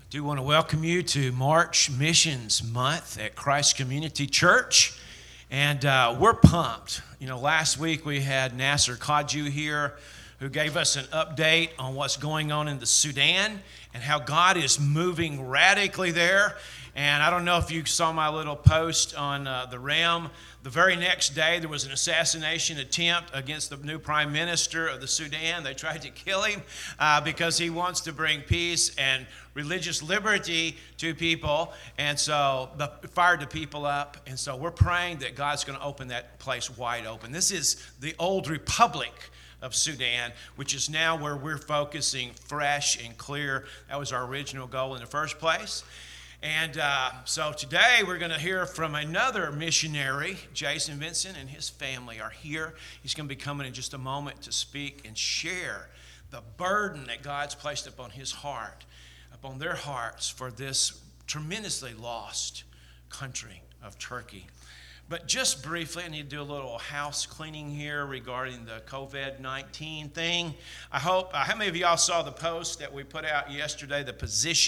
Do want to welcome you to March Missions Month at Christ Community Church, and we're pumped. Last week we had Nasser Kaju here, who gave us an update on what's going on in the Sudan and how God is moving radically there. And I don't know if you saw my little post on the Ram. The very next day, there was an assassination attempt against the new prime minister of the Sudan. They tried to kill him because he wants to bring peace and religious liberty to people. And so fired the people up. And so we're praying that God's going to open that place wide open. This is the old republic of Sudan, which is now where we're focusing fresh and clear. That was our original goal in the first place. And so today we're going to hear from another missionary. Jason Vincent and his family are here. He's going to be coming in just a moment to speak and share the burden that God's placed upon his heart, upon their hearts for this tremendously lost country of Turkey. But just briefly, I need to do a little house cleaning here regarding the COVID-19 thing. I hope, how many of y'all saw the post that we put out yesterday, the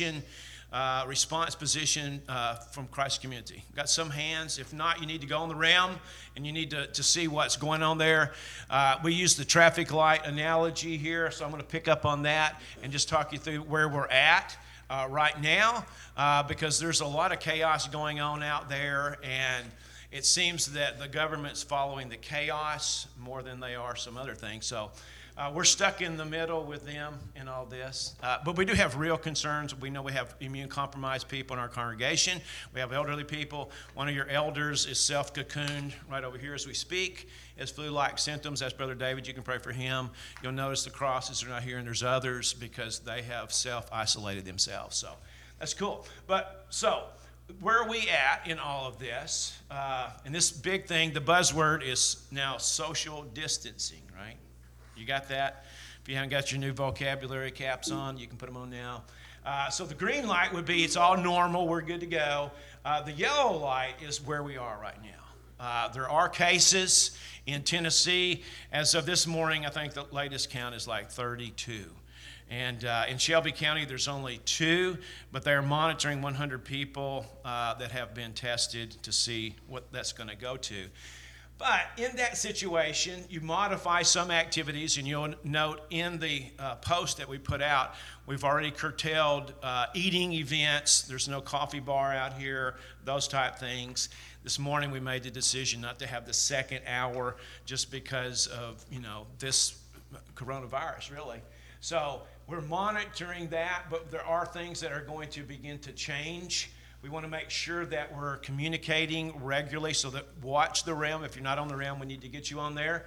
response position from Christ Community? Got some hands. If not, you need to go on the Ram and you need to see what's going on there. We use the traffic light analogy here, so I'm going to pick up on that and just talk you through where we're at right now because there's a lot of chaos going on out there, and it seems that the government's following the chaos more than they are some other things. So we're stuck in the middle with them in all this. But we do have real concerns. We know we have immune-compromised people in our congregation. We have elderly people. One of your elders is self-cocooned right over here as we speak. Has flu-like symptoms. That's Brother David. You can pray for him. You'll notice the crosses are not here, and there's others because they have self-isolated themselves. So that's cool. But so where are we at in all of this? And this big thing, the buzzword is now social distancing, right? You got that? If you haven't got your new vocabulary caps on, you can put them on now. So the green light would be it's all normal, we're good to go. The yellow light is where we are right now. There are cases in Tennessee. As of this morning, I think the latest count is like 32. And in Shelby County, there's only 2, but they're monitoring 100 people that have been tested to see what that's going to go to. But in that situation, you modify some activities, and you'll note in the post that we put out, we've already curtailed eating events. There's no coffee bar out here, those type things. This morning we made the decision not to have the second hour just because of, this coronavirus, really. So we're monitoring that, but there are things that are going to begin to change. We want to make sure that we're communicating regularly, so that watch the Ram. If you're not on the Ram, we need to get you on there.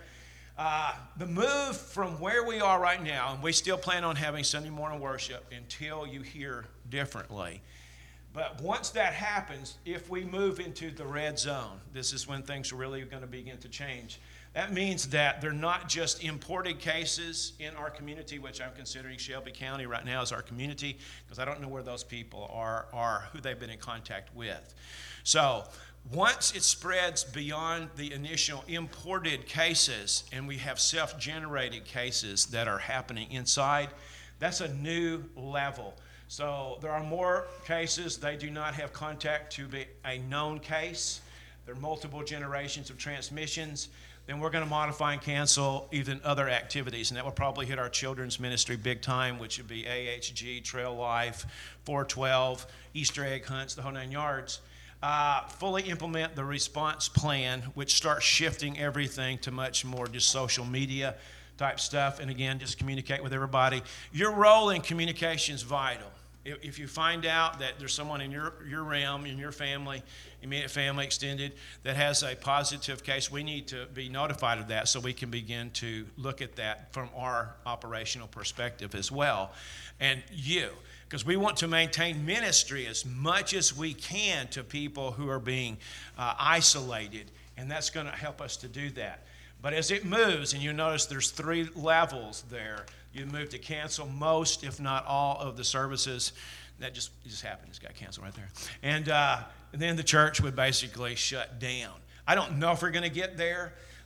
The move from where we are right now, and we still plan on having Sunday morning worship until you hear differently. But once that happens, if we move into the red zone, this is when things are really going to begin to change. That means that they're not just imported cases in our community, which I'm considering Shelby County right now as our community, because I don't know where those people are, who they've been in contact with. So once it spreads beyond the initial imported cases and we have self-generated cases that are happening inside, that's a new level. So there are more cases. They do not have contact to be a known case. There are multiple generations of transmissions. Then we're going to modify and cancel even other activities, and that will probably hit our children's ministry big time, which would be AHG, Trail Life, 412, Easter egg hunts, the whole 9 yards. Fully implement the response plan, which starts shifting everything to much more just social media type stuff, and again, just communicate with everybody. Your role in communication is vital. If you find out that there's someone in your realm, in your family, immediate family, extended, that has a positive case, we need to be notified of that so we can begin to look at that from our operational perspective as well. And because we want to maintain ministry as much as we can to people who are being isolated, and that's going to help us to do that. But as it moves, and you notice there's 3 levels there, you move to cancel most, if not all, of the services. That just happened. It's got canceled right there. And then the church would basically shut down. I don't know if we're going to get there,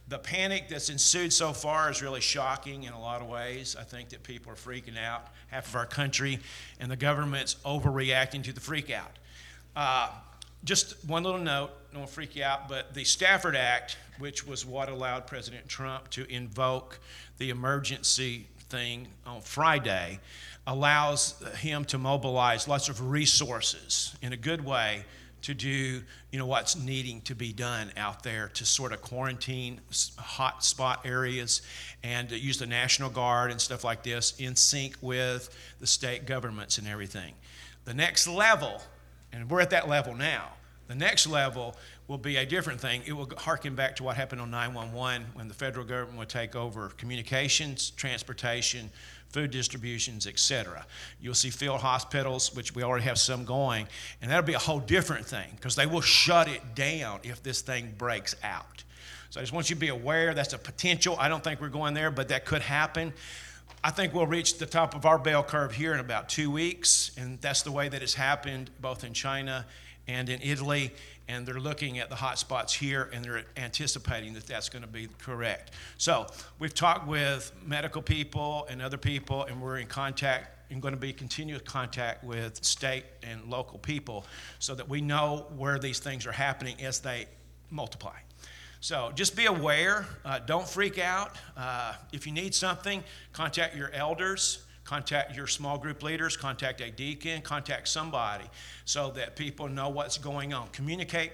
The panic that's ensued so far is really shocking in a lot of ways. I think that people are freaking out, half of our country, and the government's overreacting to the freak out. Just one little note, don't freak you out, but the Stafford Act, which was what allowed President Trump to invoke the emergency thing on Friday, allows him to mobilize lots of resources in a good way to do, what's needing to be done out there to sort of quarantine hot spot areas and use the National Guard and stuff like this in sync with the state governments and everything. The next level, and we're at that level now, the next level will be a different thing. It will harken back to what happened on 911 when the federal government would take over communications, transportation, food distributions, etc. You'll see field hospitals, which we already have some going, and that'll be a whole different thing because they will shut it down if this thing breaks out. So I just want you to be aware that's a potential. I don't think we're going there, but that could happen. I think we'll reach the top of our bell curve here in about 2 weeks, and that's the way that it's happened both in China and in Italy, and they're looking at the hot spots here, and they're anticipating that that's going to be correct. So we've talked with medical people and other people, and we're in contact and going to be continuous contact with state and local people so that we know where these things are happening as they multiply. So just be aware. Don't freak out. If you need something, contact your elders. Contact your small group leaders, contact a deacon, contact somebody so that people know what's going on. Communicate,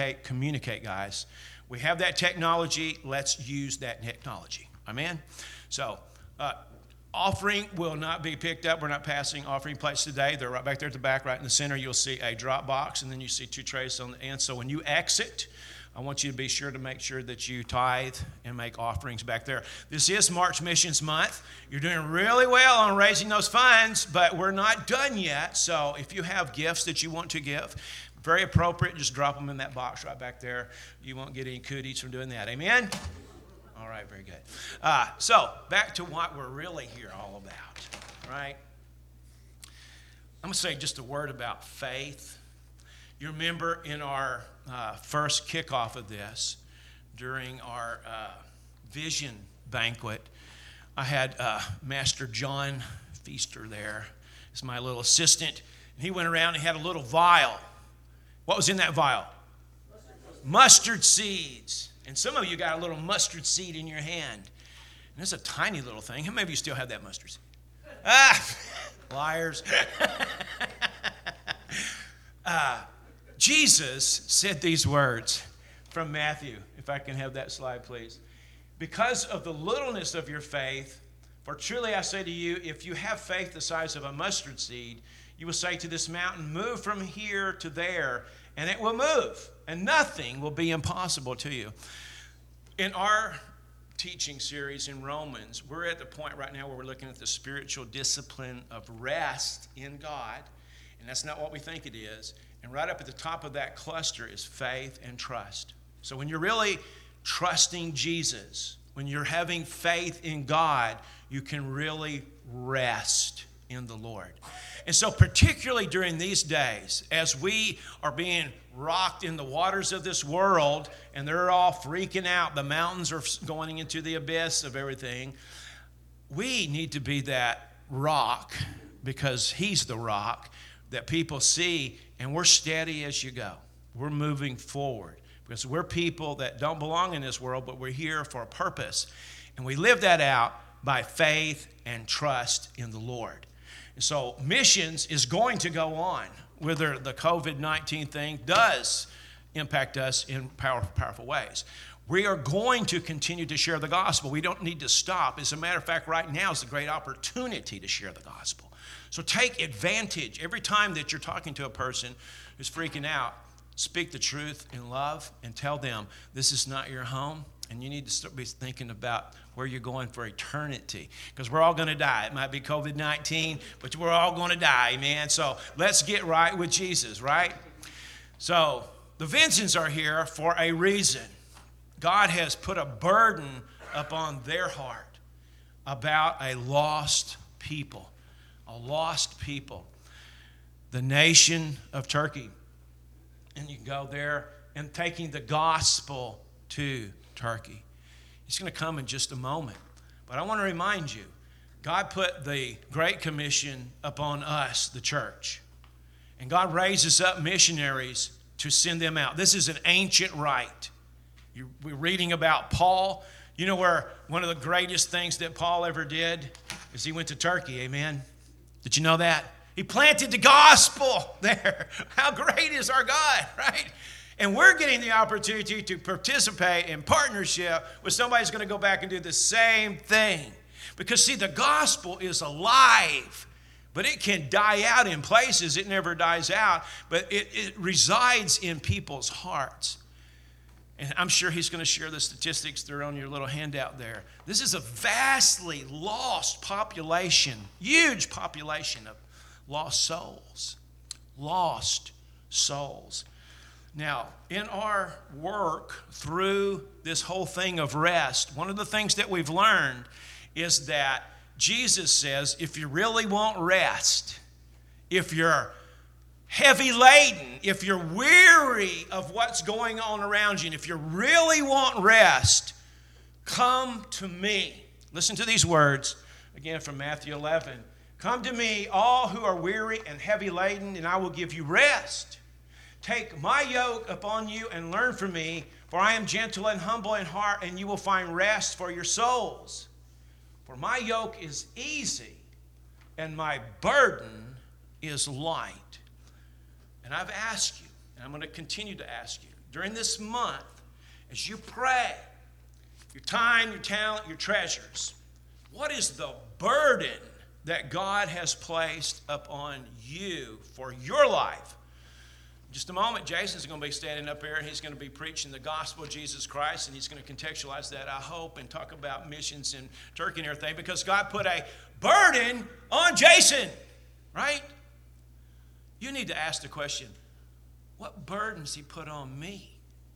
guys. We have that technology. Let's use that technology. Amen? So, offering will not be picked up. We're not passing offering plates today. They're right back there at the back, right in the center. You'll see a drop box, and then you see 2 trays on the end. So when you exit, I want you to be sure to make sure that you tithe and make offerings back there. This is March Missions Month. You're doing really well on raising those funds, but we're not done yet. So if you have gifts that you want to give, very appropriate, just drop them in that box right back there. You won't get any cooties from doing that. Amen? All right, very good. So back to what we're really here all about, right? I'm going to say just a word about faith. You remember in our first kickoff of this, during our vision banquet, I had Master John Feaster there. He's my little assistant. And he went around and he had a little vial. What was in that vial? Mustard seeds. And some of you got a little mustard seed in your hand. And it's a tiny little thing. How many of you still have that mustard seed? Liars. Jesus said these words from Matthew, if I can have that slide, please. Because of the littleness of your faith, for truly I say to you, if you have faith the size of a mustard seed, you will say to this mountain, move from here to there, and it will move, and nothing will be impossible to you. In our teaching series in Romans, we're at the point right now where we're looking at the spiritual discipline of rest in God, and that's not what we think it is. And right up at the top of that cluster is faith and trust. So when you're really trusting Jesus, when you're having faith in God, you can really rest in the Lord. And so particularly during these days, as we are being rocked in the waters of this world, and they're all freaking out, the mountains are going into the abyss of everything, we need to be that rock, because He's the rock that people see, and we're steady as you go. We're moving forward because we're people that don't belong in this world, but we're here for a purpose. And we live that out by faith and trust in the Lord. And so missions is going to go on, whether the COVID-19 thing does impact us in powerful ways. We are going to continue to share the gospel. We don't need to stop. As a matter of fact, right now is a great opportunity to share the gospel. So take advantage. Every time that you're talking to a person who's freaking out, speak the truth in love and tell them this is not your home, and you need to start be thinking about where you're going for eternity, because we're all going to die. It might be COVID-19, but we're all going to die, amen? So let's get right with Jesus, right? So the Vincents are here for a reason. God has put a burden upon their heart about a lost people. A lost people. The nation of Turkey. And you can go there and taking the gospel to Turkey. He's going to come in just a moment. But I want to remind you, God put the Great Commission upon us, the church. And God raises up missionaries to send them out. This is an ancient rite. We're reading about Paul. You know where one of the greatest things that Paul ever did is he went to Turkey, amen? Did you know that? He planted the gospel there. How great is our God, right? And we're getting the opportunity to participate in partnership with somebody who's going to go back and do the same thing. Because, see, the gospel is alive, but it can die out in places. It never dies out, but it resides in people's hearts. And I'm sure he's going to share the statistics. They're on your little handout there. This is a vastly lost population, huge population of lost souls. Lost souls. Now, in our work through this whole thing of rest, one of the things that we've learned is that Jesus says, if you really want rest, if you're heavy laden, if you're weary of what's going on around you, and if you really want rest, come to me. Listen to these words, again from Matthew 11. Come to me, all who are weary and heavy laden, and I will give you rest. Take my yoke upon you and learn from me, for I am gentle and humble in heart, and you will find rest for your souls. For my yoke is easy, and my burden is light. And I've asked you, and I'm going to continue to ask you, during this month, as you pray, your time, your talent, your treasures, what is the burden that God has placed upon you for your life? In just a moment, Jason's going to be standing up here, and he's going to be preaching the gospel of Jesus Christ, and he's going to contextualize that, I hope, and talk about missions in Turkey and everything, because God put a burden on Jason, right? You need to ask the question, what burdens he put on me?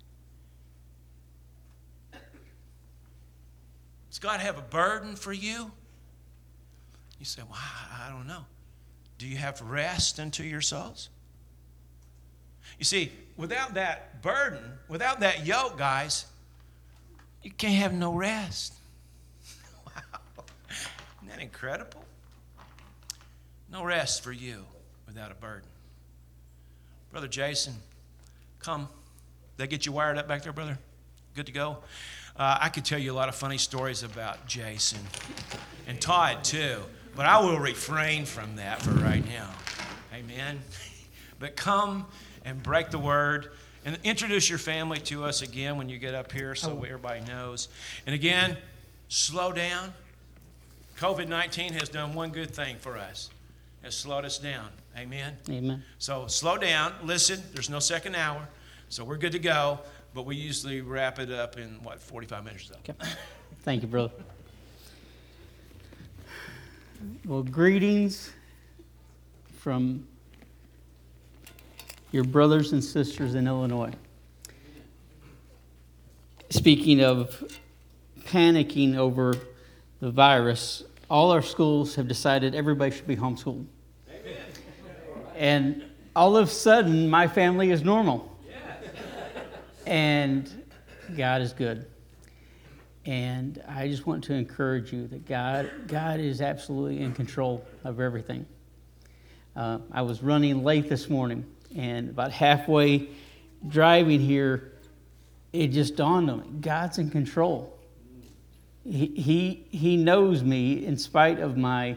Does God have a burden for you? You say, well, I don't know. Do you have rest unto your souls? You see, without that burden, without that yoke, guys, you can't have no rest. Wow. Isn't that incredible? No rest for you without a burden. Brother Jason, come. They get you wired up back there, brother? Good to go? I could tell you a lot of funny stories about Jason and Todd too, but I will refrain from that for right now. Amen. But come and break the word and introduce your family to us again when you get up here so everybody knows. And again, slow down. COVID-19 has done one good thing for us. It has slowed us down. Amen? Amen. So slow down. Listen, there's no second hour. So we're good to go. But we usually wrap it up in, 45 minutes or so. Okay. Thank you, brother. Well, greetings from your brothers and sisters in Illinois. Speaking of panicking over the virus, all our schools have decided everybody should be homeschooled. Amen. And all of a sudden, my family is normal. And God is good. And I just want to encourage you that God is absolutely in control of everything. I was running late this morning, and about halfway driving here, it just dawned on me, God's in control. He knows me in spite of my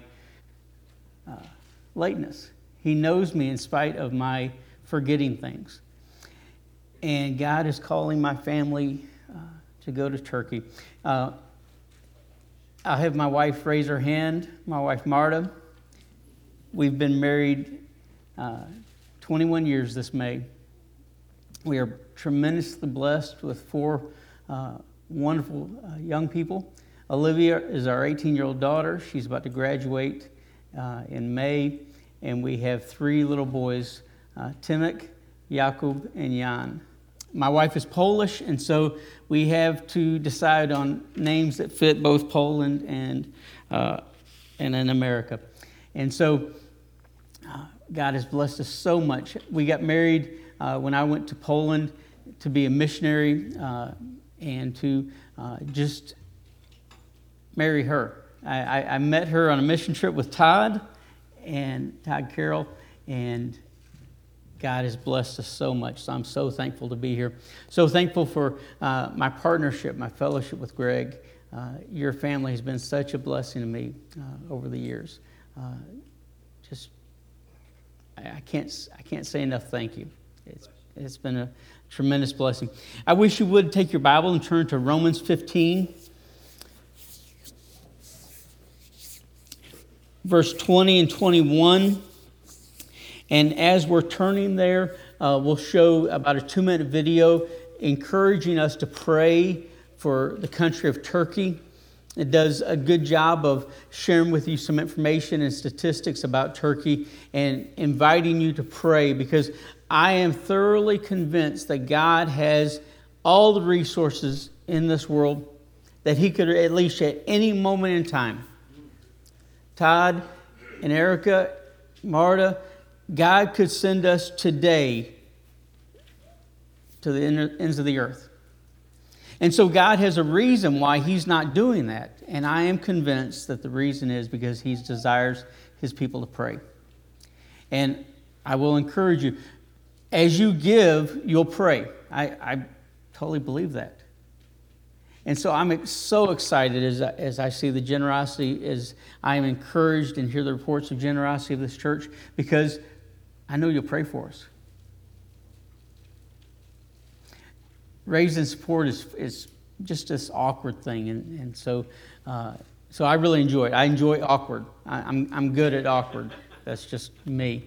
lateness. He knows me in spite of my forgetting things. And God is calling my family to go to Turkey. I'll have my wife raise her hand, my wife Marta. We've been married 21 years this May. We are tremendously blessed with 4 wonderful young people. Olivia is our 18-year-old daughter. She's about to graduate in May. And we have 3 little boys, Timek, Jakub, and Jan. My wife is Polish, and so we have to decide on names that fit both Poland and in America. And so God has blessed us so much. We got married when I went to Poland to be a missionary and to just marry her. I met her on a mission trip with Todd Carroll, and God has blessed us so much. So I'm so thankful to be here. So thankful for my partnership, my fellowship with Greg. Your family has been such a blessing to me over the years. I can't say enough thank you. It's been a tremendous blessing. I wish you would take your Bible and turn to Romans 15, verse 20 and 21. And as we're turning there, we'll show about a 2-minute video encouraging us to pray for the country of Turkey. It does a good job of sharing with you some information and statistics about Turkey and inviting you to pray, because I am thoroughly convinced that God has all the resources in this world that He could, at least at any moment in time. Todd and Erica, Marta, God could send us today to the ends of the earth. And so God has a reason why He's not doing that. And I am convinced that the reason is because He desires His people to pray. And I will encourage you, as you give, you'll pray. I totally believe that. And so I'm so excited as I see the generosity, as I am encouraged and hear the reports of generosity of this church, because I know you'll pray for us. Raising support is just this awkward thing, and so I really enjoy it. I enjoy awkward. I'm good at awkward. That's just me.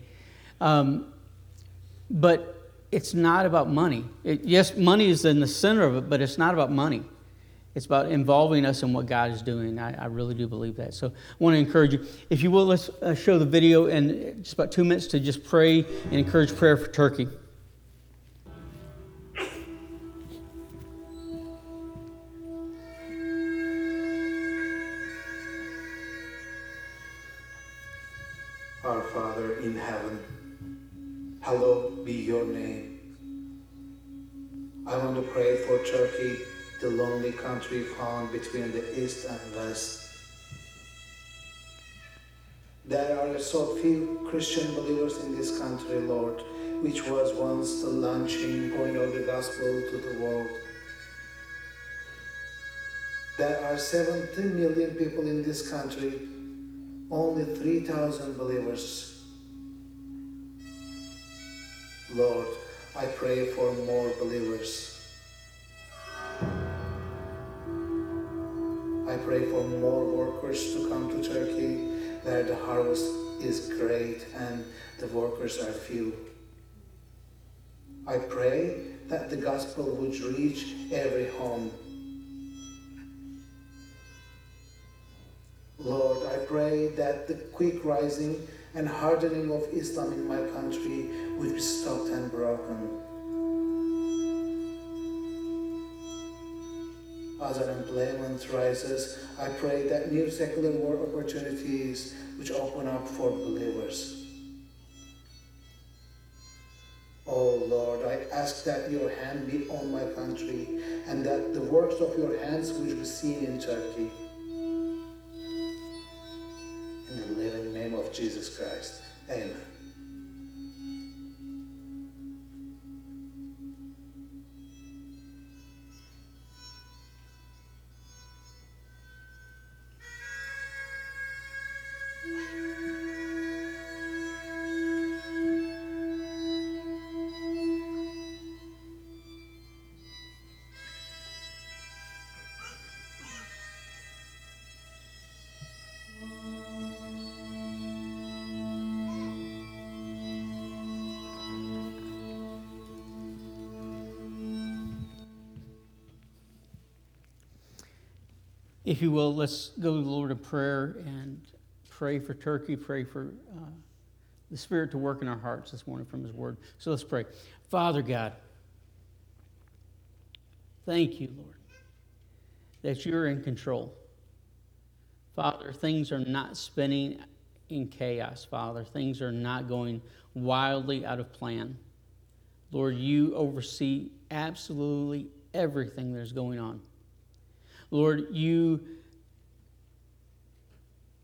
But it's not about money. Yes, money is in the center of it, but it's not about money. It's about involving us in what God is doing. I really do believe that. So I want to encourage you. If you will, let's show the video in just about 2 minutes to just pray and encourage prayer for Turkey. Our Father in heaven, hallowed be your name. I want to pray for Turkey, the lonely country found between the east and west. There are so few Christian believers in this country, Lord, which was once the launching point of the gospel to the world. There are 70 million people in this country, only 3,000 believers. Lord, I pray for more believers. I pray for more workers to come to Turkey, where the harvest is great and the workers are few. I pray that the gospel would reach every home. Lord, I pray that the quick rising and hardening of Islam in my country would be stopped and broken. As unemployment rises, I pray that new secular work opportunities which open up for believers. Oh Lord, I ask that your hand be on my country and that the works of your hands would be seen in Turkey. In the living name of Jesus Christ, amen. If you will, let's go to the Lord in prayer and pray for Turkey, pray for the Spirit to work in our hearts this morning from His Word. So let's pray. Father God, thank you, Lord, that you're in control. Father, things are not spinning in chaos, Father. Things are not going wildly out of plan. Lord, you oversee absolutely everything that's going on. Lord, you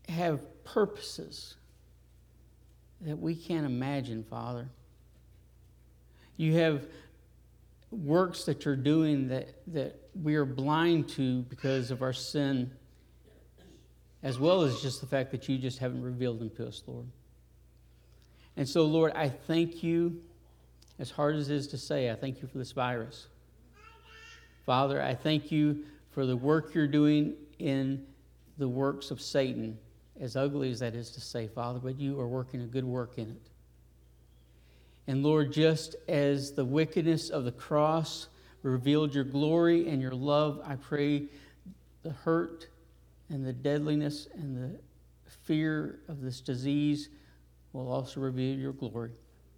have purposes that we can't imagine, Father. You have works that you're doing that we are blind to because of our sin, as well as just the fact that you just haven't revealed them to us, Lord. And so, Lord, I thank you, as hard as it is to say, I thank you for this virus. Father, I thank you for the work you're doing in the works of Satan, as ugly as that is to say, Father, but you are working a good work in it. And Lord, just as the wickedness of the cross revealed your glory and your love, I pray the hurt and the deadliness and the fear of this disease will also reveal your glory.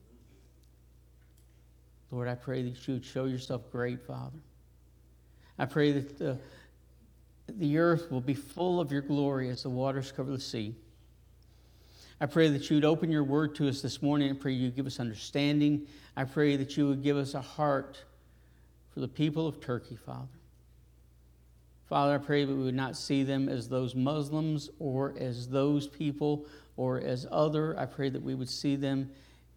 Lord, I pray that you would show yourself great, Father. I pray that the earth will be full of your glory as the waters cover the sea. I pray that you would open your word to us this morning. I pray you would give us understanding. I pray that you would give us a heart for the people of Turkey, Father. Father, I pray that we would not see them as those Muslims or as those people or as other. I pray that we would see them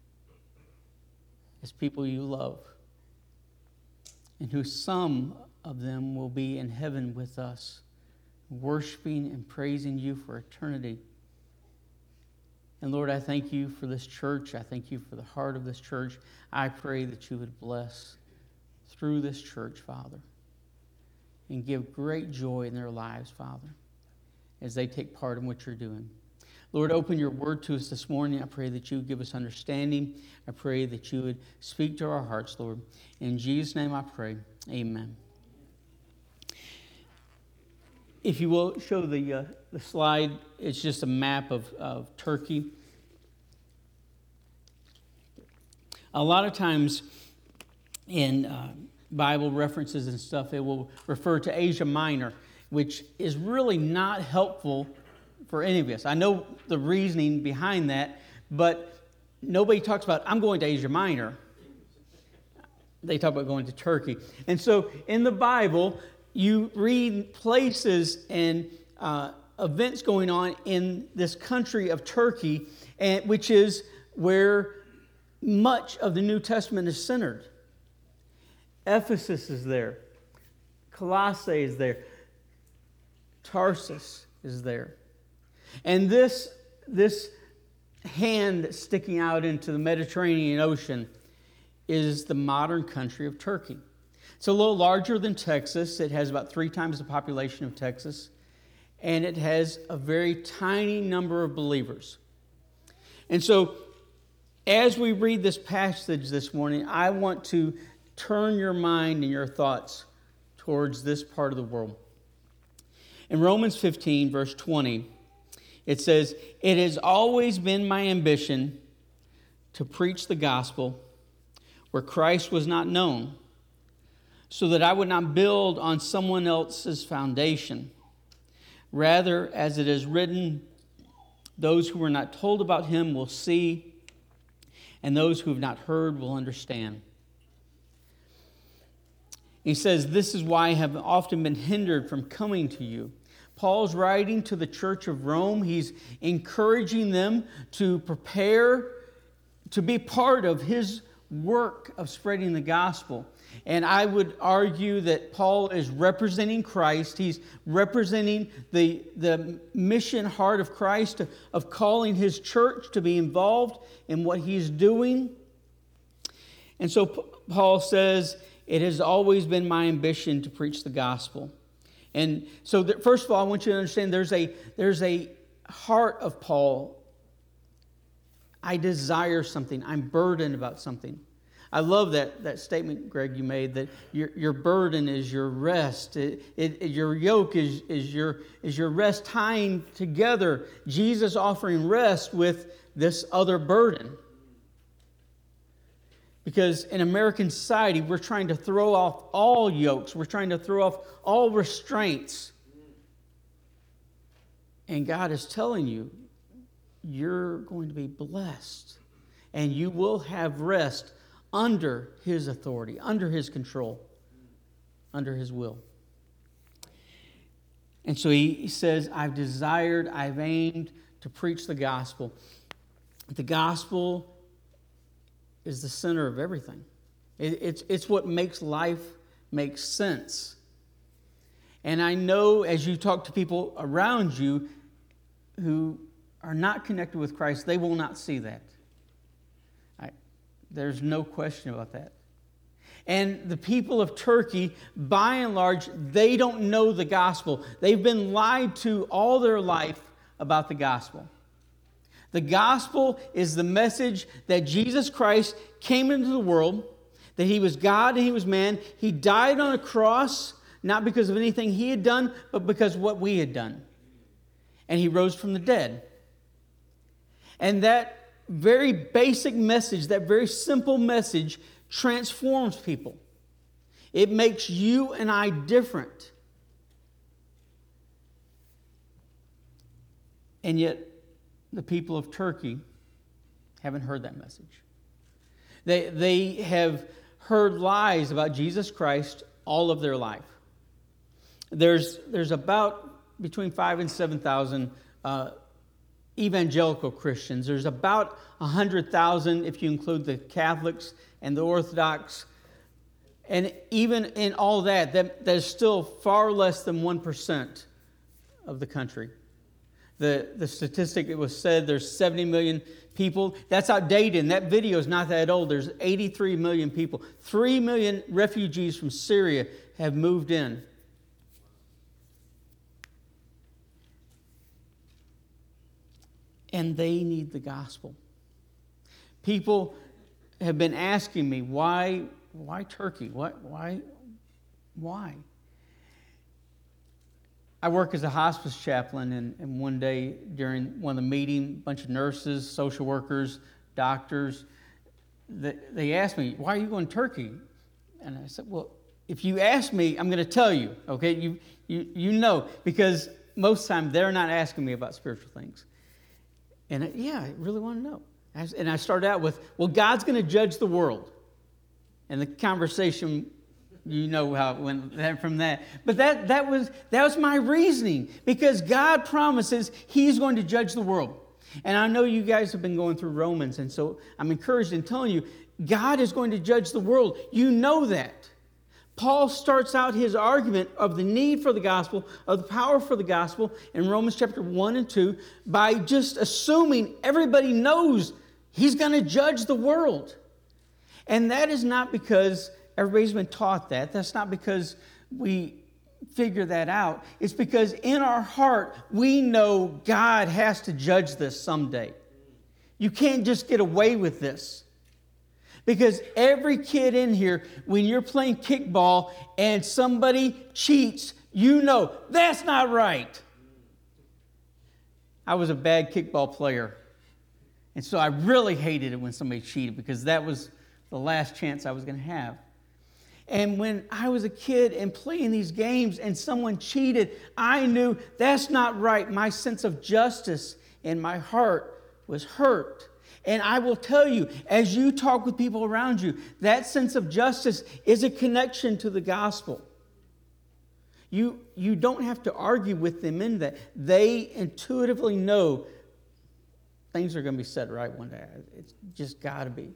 as people you love, and who some of them will be in heaven with us, worshiping and praising you for eternity. And Lord, I thank you for this church. I thank you for the heart of this church. I pray that you would bless through this church, Father, and give great joy in their lives, Father, as they take part in what you're doing. Lord, open your word to us this morning. I pray that you would give us understanding. I pray that you would speak to our hearts, Lord. In Jesus' name I pray. Amen. If you will, show the slide. It's just a map of Turkey. A lot of times in Bible references and stuff, it will refer to Asia Minor, which is really not helpful for any of us. I know the reasoning behind that, but nobody talks about, I'm going to Asia Minor. They talk about going to Turkey. And so in the Bible, you read places and events going on in this country of Turkey, which is where much of the New Testament is centered. Ephesus is there. Colossae is there. Tarsus is there. And this hand sticking out into the Mediterranean Ocean is the modern country of Turkey. It's a little larger than Texas. It has about 3 times the population of Texas. And it has a very tiny number of believers. And so, as we read this passage this morning, I want to turn your mind and your thoughts towards this part of the world. In Romans 15, verse 20, it says, "It has always been my ambition to preach the gospel where Christ was not known, so that I would not build on someone else's foundation. Rather, as it is written, those who were not told about him will see, and those who have not heard will understand." He says, "This is why I have often been hindered from coming to you." Paul's writing to the church of Rome. He's encouraging them to prepare to be part of his work of spreading the gospel. And I would argue that Paul is representing Christ. He's representing the mission heart of Christ, of calling his church to be involved in what he's doing. And so Paul says, "It has always been my ambition to preach the gospel." And so, first of all, I want you to understand there's a heart of Paul. I desire something. I'm burdened about something. I love that statement, Greg, you made, that your burden is your rest. Your yoke is your rest, tying together Jesus offering rest with this other burden. Because in American society, we're trying to throw off all yokes. We're trying to throw off all restraints. And God is telling you, you're going to be blessed. And you will have rest under his authority, under his control, under his will. And so he says, I've aimed to preach the gospel. The gospel is the center of everything. It's what makes life make sense. And I know as you talk to people around you who are not connected with Christ, they will not see that. There's no question about that. And the people of Turkey, by and large, they don't know the gospel. They've been lied to all their life about the gospel. The gospel is the message that Jesus Christ came into the world, that he was God and he was man. He died on a cross, not because of anything he had done, but because of what we had done. And he rose from the dead. And that very basic message, that very simple message, transforms people. It makes you and I different. And yet, the people of Turkey haven't heard that message. They have heard lies about Jesus Christ all of their life. There's about between 5,000 and 7,000 evangelical Christians. There's about 100,000 if you include the Catholics and the Orthodox. And even in all that is still far less than 1% of the country. The statistic, it was said there's 70 million people. That's outdated, and that video is not that old. There's 83 million people. 3 million refugees from Syria have moved in. And they need the gospel. People have been asking me, why Turkey? Why? I work as a hospice chaplain, and one day during one of the meetings, a bunch of nurses, social workers, doctors, they asked me, why are you going to Turkey? And I said, well, if you ask me, I'm going to tell you, okay? You know, because most of the time they're not asking me about spiritual things. And I really want to know. And I started out with, well, God's going to judge the world. And the conversation, you know how it went from that. But that was my reasoning. Because God promises he's going to judge the world. And I know you guys have been going through Romans. And so I'm encouraged in telling you, God is going to judge the world. You know that. Paul starts out his argument of the need for the gospel, of the power for the gospel in Romans chapter 1 and 2 by just assuming everybody knows he's going to judge the world. And that is not because everybody's been taught that. That's not because we figure that out. It's because in our heart, we know God has to judge this someday. You can't just get away with this. Because every kid in here, when you're playing kickball and somebody cheats, you know that's not right. I was a bad kickball player. And so I really hated it when somebody cheated because that was the last chance I was going to have. And when I was a kid and playing these games and someone cheated, I knew that's not right. My sense of justice in my heart was hurt. And I will tell you, as you talk with people around you, that sense of justice is a connection to the gospel. You don't have to argue with them in that. They intuitively know things are going to be set right one day. It's just got to be.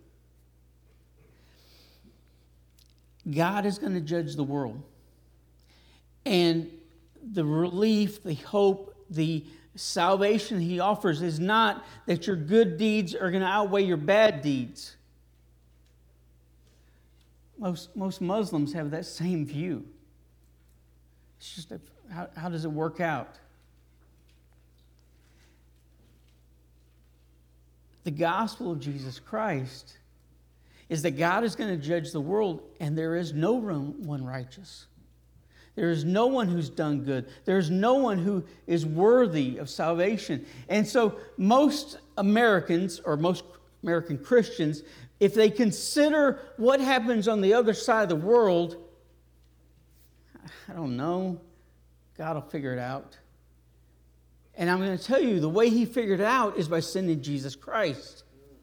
God is going to judge the world. And the relief, the hope, the salvation he offers is not that your good deeds are going to outweigh your bad deeds. Most Muslims have that same view. It's just, how does it work out? The gospel of Jesus Christ is that God is going to judge the world, and there is no one righteous. There is no one who's done good. There is no one who is worthy of salvation. And so most Americans, or most American Christians, if they consider what happens on the other side of the world, I don't know, God will figure it out. And I'm going to tell you, the way he figured it out is by sending Jesus Christ.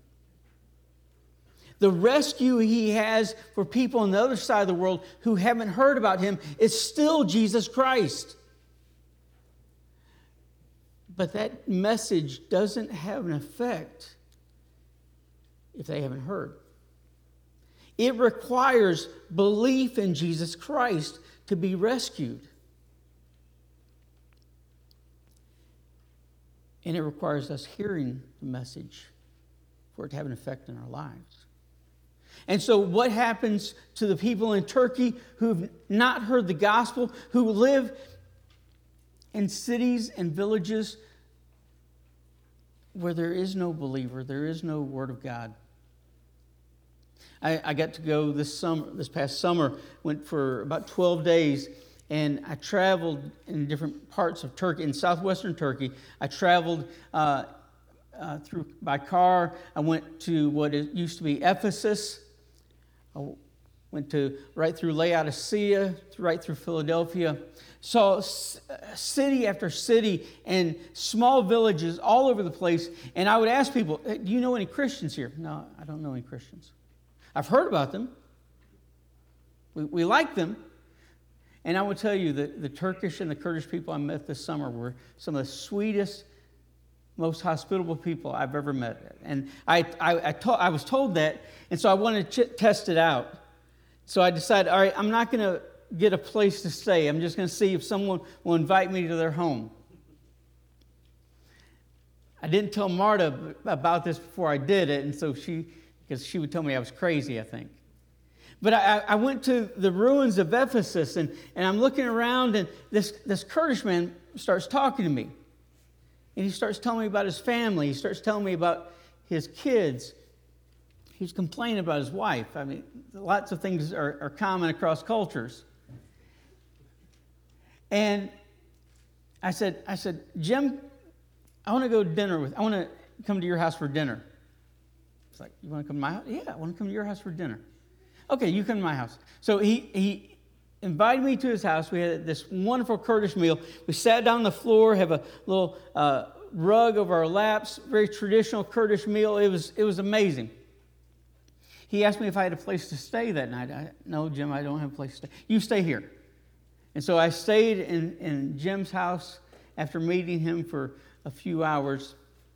The rescue he has for people on the other side of the world who haven't heard about him is still Jesus Christ. But that message doesn't have an effect if they haven't heard. It requires belief in Jesus Christ to be rescued. And it requires us hearing the message for it to have an effect in our lives. And so what happens to the people in Turkey who've not heard the gospel, who live in cities and villages where there is no believer, there is no word of God? I got to go this past summer, went for about 12 days, and I traveled in different parts of Turkey, in southwestern Turkey. I traveled through by car. I went to what it used to be Ephesus. I went right through Laodicea, right through Philadelphia. Saw city after city and small villages all over the place. And I would ask people, "Hey, do you know any Christians here?" "No, I don't know any Christians. I've heard about them. We like them." And I will tell you that the Turkish and the Kurdish people I met this summer were some of the sweetest, most hospitable people I've ever met. And I was told that, and so I wanted to test it out. So I decided, all right, I'm not going to get a place to stay. I'm just going to see if someone will invite me to their home. I didn't tell Marta about this before I did it, and so because she would tell me I was crazy, I think. But I went to the ruins of Ephesus, and I'm looking around, and this Kurdish man starts talking to me. And he starts telling me about his family. He starts telling me about his kids. He's complaining about his wife. I mean, lots of things are common across cultures. And I said, "Jim, I want to go to dinner I want to come to your house for dinner." He's like, "You want to come to my house?" "Yeah, I want to come to your house for dinner." "Okay, you come to my house." So he invited me to his house. We had this wonderful Kurdish meal. We sat down on the floor, have a little rug over our laps, very traditional Kurdish meal. It was amazing. He asked me if I had a place to stay that night. "No, Jim, I don't have a place to stay. You stay here." And so I stayed in Jim's house after meeting him for a few hours.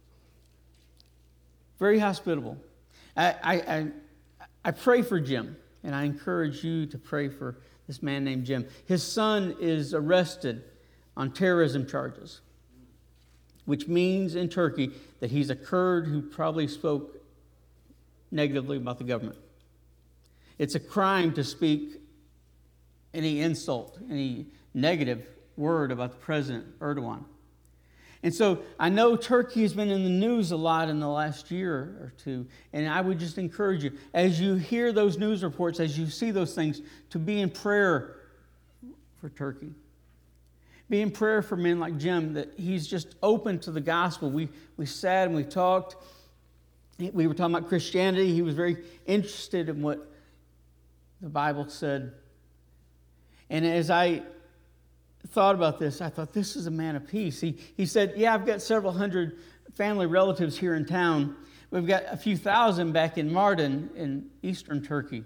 Very hospitable. I pray for Jim, and I encourage you to pray for this man named Jim. His son is arrested on terrorism charges, which means in Turkey that he's a Kurd who probably spoke negatively about the government. It's a crime to speak any insult, any negative word about the President Erdogan. And so I know Turkey has been in the news a lot in the last year or two, and I would just encourage you, as you hear those news reports, as you see those things, to be in prayer for Turkey. Be in prayer for men like Jim, that he's just open to the gospel. We sat and we talked. We were talking about Christianity. He was very interested in what the Bible said. And as I thought about this, I thought, this is a man of peace. He said, "Yeah, I've got several hundred family relatives here in town. We've got a few thousand back in Mardin in eastern Turkey."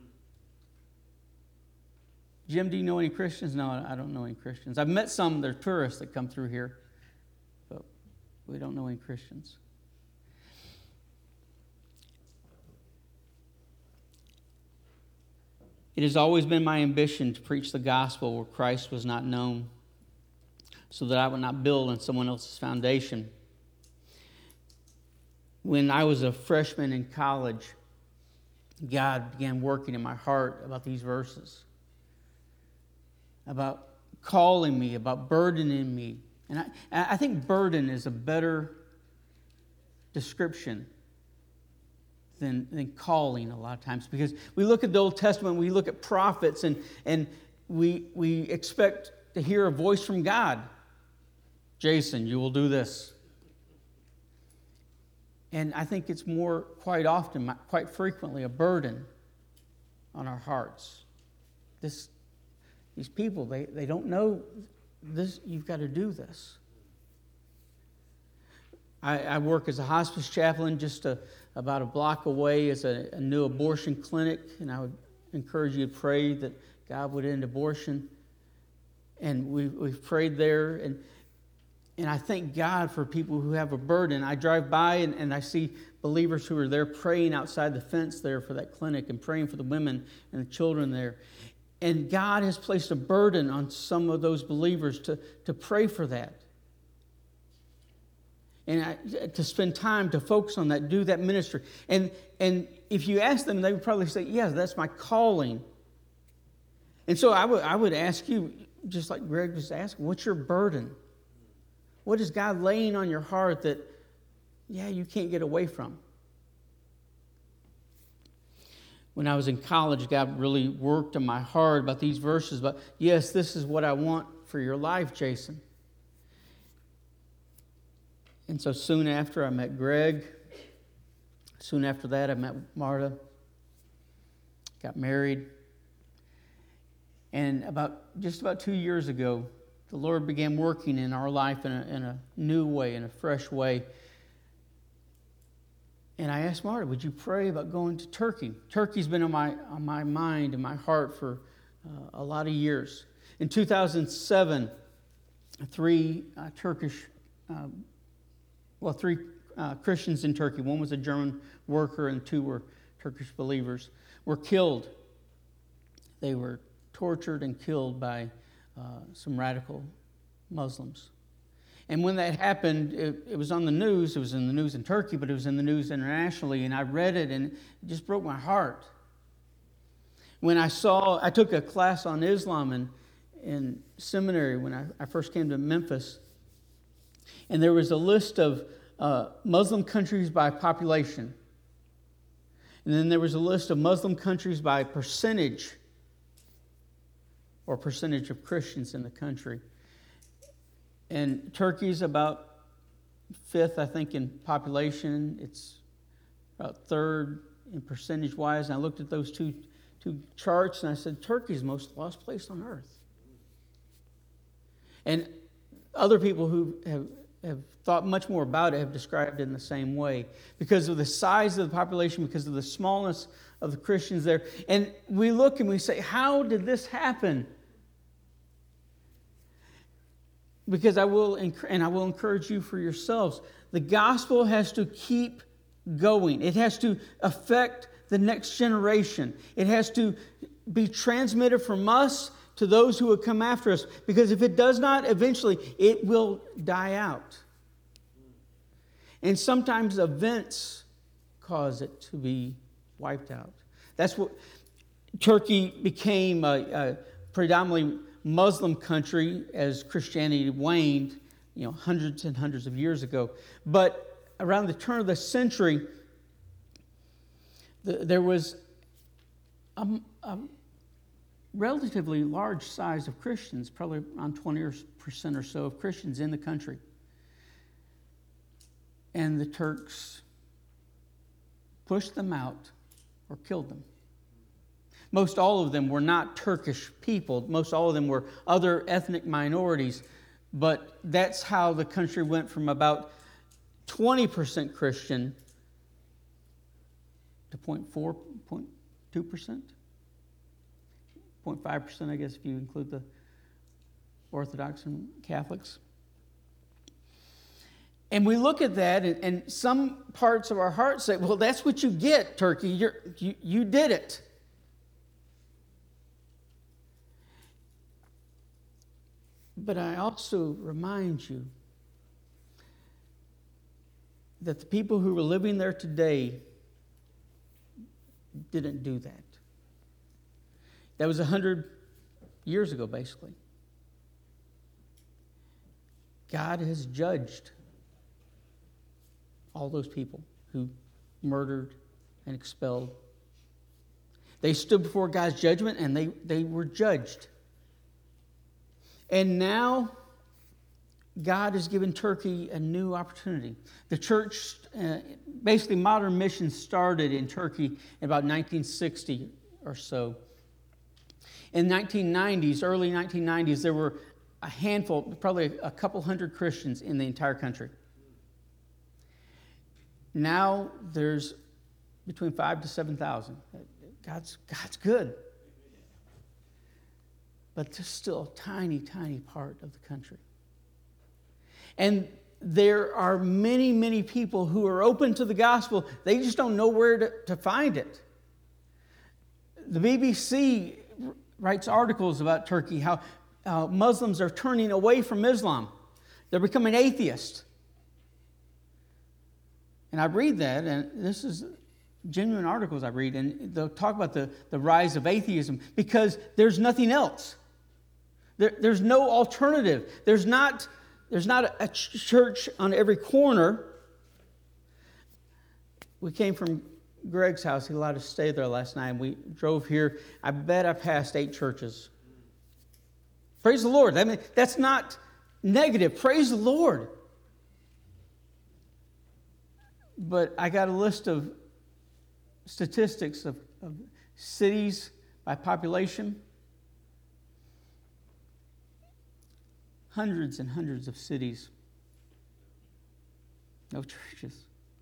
"Jim, do you know any Christians?" "No, I don't know any Christians. I've met some, they're tourists that come through here, but we don't know any Christians." It has always been my ambition to preach the gospel where Christ was not known, so that I would not build on someone else's foundation. When I was a freshman in college, God began working in my heart about these verses, about calling me, about burdening me. And I think burden is a better description than calling a lot of times, because we look at the Old Testament, we look at prophets, and we expect to hear a voice from God. "Jason, you will do this." And I think it's quite often, quite frequently, a burden on our hearts. These people, they don't know this. You've got to do this. I work as a hospice chaplain just about a block away is a new abortion clinic, and I would encourage you to pray that God would end abortion. And we've prayed there, and And I thank God for people who have a burden. I drive by and I see believers who are there praying outside the fence there for that clinic and praying for the women and the children there. And God has placed a burden on some of those believers to pray for that. And to spend time to focus on that, do that ministry. And if you ask them, they would probably say, yes, that's my calling. And so I would ask you, just like Greg was asking, what's your burden? What is God laying on your heart that, you can't get away from? When I was in college, God really worked on my heart about these verses. But yes, this is what I want for your life, Jason. And so soon after, I met Greg. Soon after that, I met Marta. Got married. And just about 2 years ago, the Lord began working in our life in a new way, in a fresh way. And I asked Marta, would you pray about going to Turkey? Turkey's been on my mind and my heart for a lot of years. In 2007, three Christians in Turkey, one was a German worker and two were Turkish believers, were killed. They were tortured and killed by some radical Muslims. And when that happened, it was on the news. It was in the news in Turkey, but it was in the news internationally. And I read it, and it just broke my heart. When I took a class on Islam in seminary when I first came to Memphis. And there was a list of Muslim countries by population. And then there was a list of Muslim countries by percentage, or percentage of Christians in the country. And Turkey's about fifth, I think, in population. It's about third in percentage-wise. And I looked at those two charts, and I said, Turkey's the most lost place on earth. And other people who have thought much more about it have described it in the same way. Because of the size of the population, because of the smallness of the Christians there. And we look and we say, how did this happen? Because I will encourage you for yourselves. The gospel has to keep going. It has to affect the next generation. It has to be transmitted from us to those who will come after us. Because if it does not, eventually it will die out. And sometimes events cause it to be wiped out. That's what Turkey became a predominantly Muslim country as Christianity waned, hundreds and hundreds of years ago. But around the turn of the century, there was a relatively large size of Christians, probably around 20% or so of Christians in the country. And the Turks pushed them out or killed them. Most all of them were not Turkish people. Most all of them were other ethnic minorities. But that's how the country went from about 20% Christian to 0.4%, 0.2%, 0.5%, I guess, if you include the Orthodox and Catholics. And we look at that, and some parts of our heart say, well, that's what you get, Turkey. You did it. But I also remind you that the people who were living there today didn't do that. That was 100 years ago, basically. God has judged all those people who murdered and expelled. They stood before God's judgment, and they were judged. And now, God has given Turkey a new opportunity. The church, basically modern missions started in Turkey in about 1960 or so. In the 1990s, early 1990s, there were a handful, probably a couple hundred Christians in the entire country. Now there's between 5,000 to 7,000. God's good. But there's still a tiny, tiny part of the country. And there are many, many people who are open to the gospel. They just don't know where to find it. The BBC writes articles about Turkey, how Muslims are turning away from Islam. They're becoming atheists. And I read that, and this is genuine articles I read, and they'll talk about the rise of atheism because there's nothing else. There's no alternative. There's not a church on every corner. We came from Greg's house. He allowed us to stay there last night, and we drove here. I bet I passed 8 churches. Praise the Lord. I mean, that's not negative. Praise the Lord. But I got a list of statistics of cities by population. Hundreds and hundreds of cities. No churches.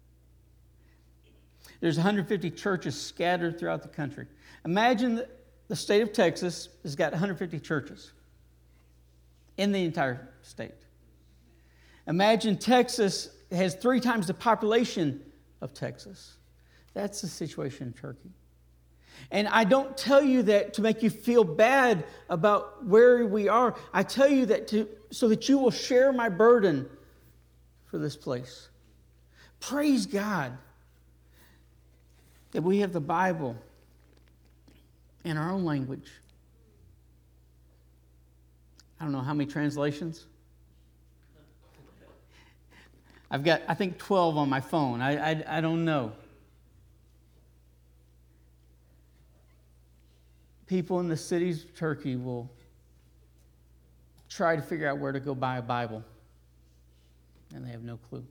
There's 150 churches scattered throughout the country. Imagine the state of Texas has got 150 churches in the entire state. Imagine Texas has 3 times the population of Texas. That's the situation in Turkey. And I don't tell you that to make you feel bad about where we are. I tell you that so that you will share my burden for this place. Praise God that we have the Bible in our own language. I don't know how many translations. I've got, I think, 12 on my phone. I don't know. People in the cities of Turkey will try to figure out where to go buy a Bible, and they have no clue.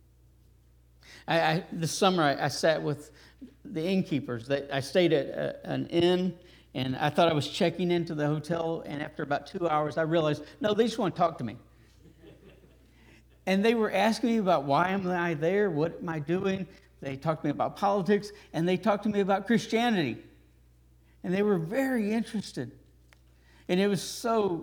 This summer, I sat with the innkeepers. I stayed at an inn, and I thought I was checking into the hotel, and after about 2 hours, I realized, no, they just want to talk to me. And they were asking me about why am I there, what am I doing. They talked to me about politics, and they talked to me about Christianity. And they were very interested. And it was so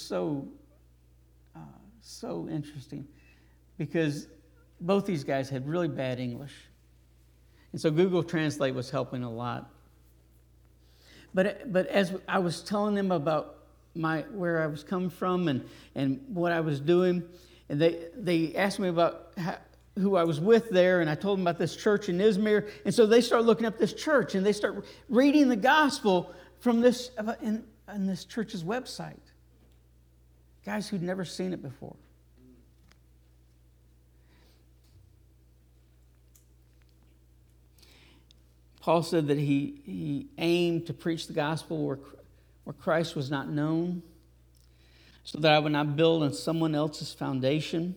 interesting because both these guys had really bad English. And so Google Translate was helping a lot. But as I was telling them about where I was coming from and what I was doing, and they asked me about who I was with there, and I told them about this church in Izmir. And so they start looking up this church, and they start reading the gospel from this on this church's website. Guys who'd never seen it before. Paul said that he aimed to preach the gospel where Christ was not known, so that I would not build on someone else's foundation.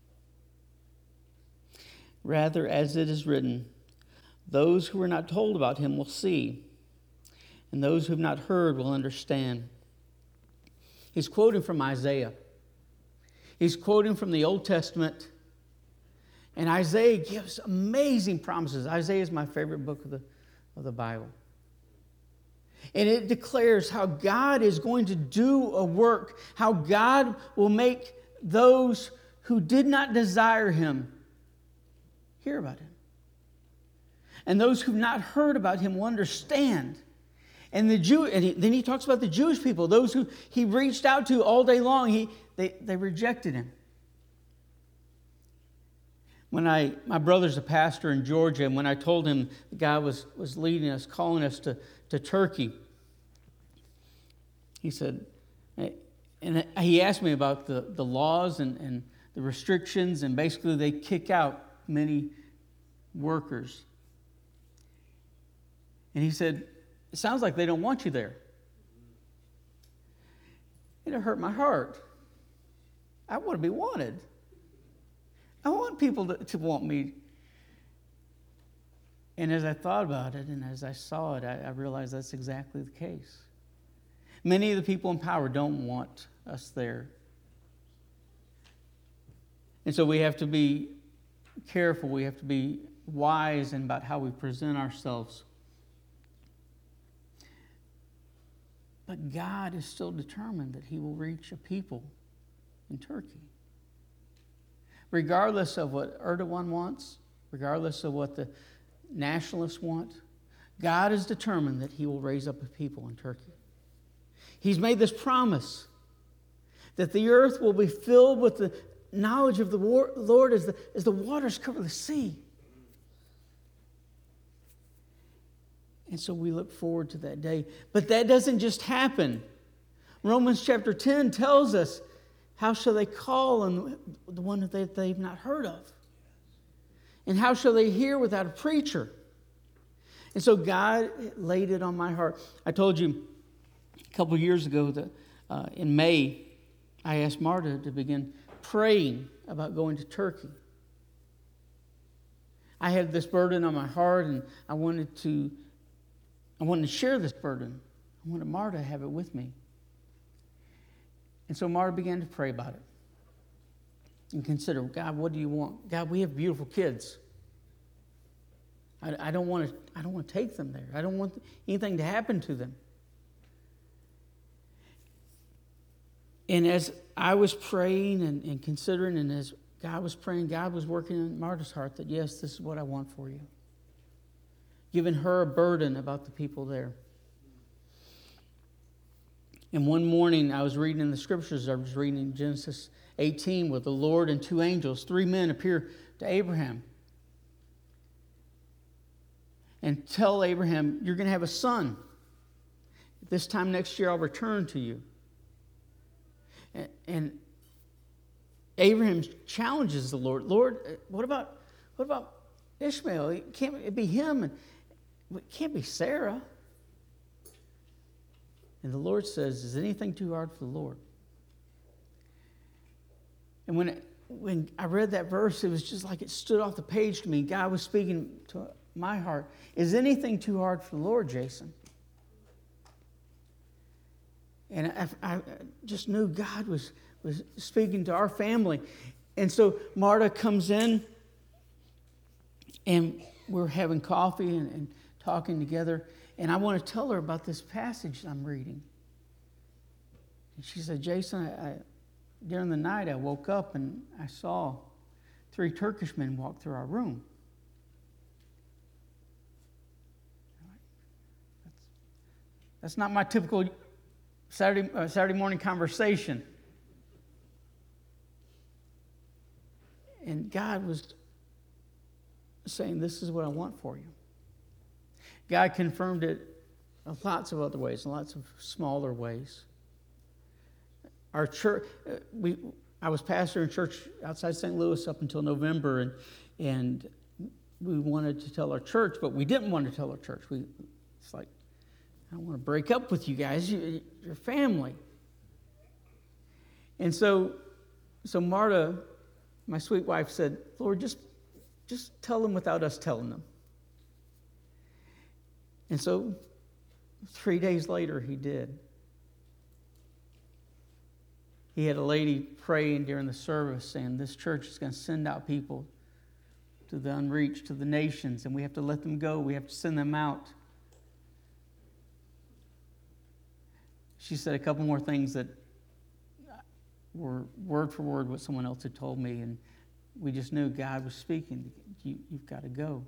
Rather, as it is written, those who were not told about him will see, and those who have not heard will understand. He's quoting from Isaiah. He's quoting from the Old Testament. And Isaiah gives amazing promises. Isaiah is my favorite book of the Bible. And it declares how God is going to do a work, how God will make those who did not desire him hear about him. And those who've not heard about him will understand. And then he talks about the Jewish people, those who he reached out to all day long, they rejected him. When my brother's a pastor in Georgia, and when I told him the God was leading us, calling us to Turkey, he said, and he asked me about the laws and the restrictions, and basically they kick out many workers. And he said, it sounds like they don't want you there. And it hurt my heart. I want to be wanted. I want people to want me. And as I thought about it and as I saw it, I realized that's exactly the case. Many of the people in power don't want us there. And so we have to be careful. We have to be wise about how we present ourselves. But God is still determined that he will reach a people in Turkey. regardless of what Erdogan wants, regardless of what the nationalists want, God is determined that he will raise up a people in Turkey. He's made this promise that the earth will be filled with the knowledge of the Lord as the waters cover the sea. And so we look forward to that day. But that doesn't just happen. Romans chapter 10 tells us, how shall they call on the one that they've not heard of? And how shall they hear without a preacher? And so God laid it on my heart. I told you a couple of years ago that in May, I asked Marta to begin praying about going to Turkey. I had this burden on my heart, and I wanted to share this burden. I wanted Marta to have it with me. And so Marta began to pray about it and consider, God, what do you want? God, we have beautiful kids. I don't want to take them there. I don't want anything to happen to them. And as I was praying and considering, and as God was praying, God was working in Marta's heart that, yes, this is what I want for you. Giving her a burden about the people there. And one morning I was reading in the scriptures, I was reading in Genesis 18, where the Lord and two angels, 3 men, appear to Abraham and tell Abraham, you're going to have a son. This time next year I'll return to you. And Abraham challenges the Lord. Lord, what about Ishmael? It can't be him, and it can't be Sarah. And the Lord says, is anything too hard for the Lord? And when I read that verse, it was just like it stood off the page to me. God was speaking to my heart. Is anything too hard for the Lord, Jason? And I just knew God was speaking to our family. And so Marta comes in, and we're having coffee and talking together. And I want to tell her about this passage I'm reading. And she said, Jason, during the night I woke up and I saw 3 Turkish men walk through our room. That's not my typical Saturday morning conversation. And God was saying, this is what I want for you. God confirmed it in lots of other ways, in lots of smaller ways. Our church, I was pastor in church outside St. Louis up until November, and we wanted to tell our church, but we didn't want to tell our church. It's like, I don't want to break up with you guys. You're family. And so Marta, my sweet wife, said, Lord, just tell them without us telling them. And so 3 days later, he did. He had a lady praying during the service saying, this church is going to send out people to the unreached, to the nations, and we have to let them go. We have to send them out. She said a couple more things that were word for word what someone else had told me, and we just knew God was speaking. You've got to go.